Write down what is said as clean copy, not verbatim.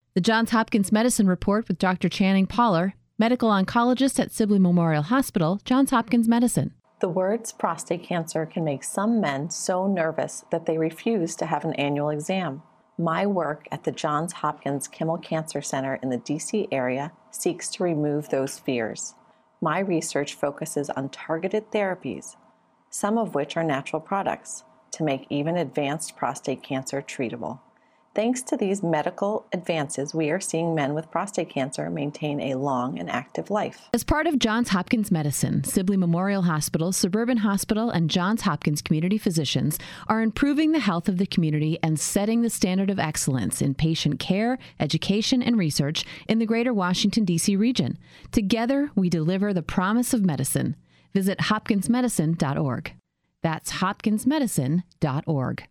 The Johns Hopkins Medicine Report with Dr. Channing Poller, medical oncologist at Sibley Memorial Hospital, Johns Hopkins Medicine. The words prostate cancer can make some men so nervous that they refuse to have an annual exam. My work at the Johns Hopkins Kimmel Cancer Center in the DC area seeks to remove those fears. My research focuses on targeted therapies, some of which are natural products, to make even advanced prostate cancer treatable. Thanks to these medical advances, we are seeing men with prostate cancer maintain a long and active life. As part of Johns Hopkins Medicine, Sibley Memorial Hospital, Suburban Hospital, and Johns Hopkins Community Physicians are improving the health of the community and setting the standard of excellence in patient care, education, and research in the greater Washington, D.C. region. Together, we deliver the promise of medicine. Visit hopkinsmedicine.org. That's hopkinsmedicine.org.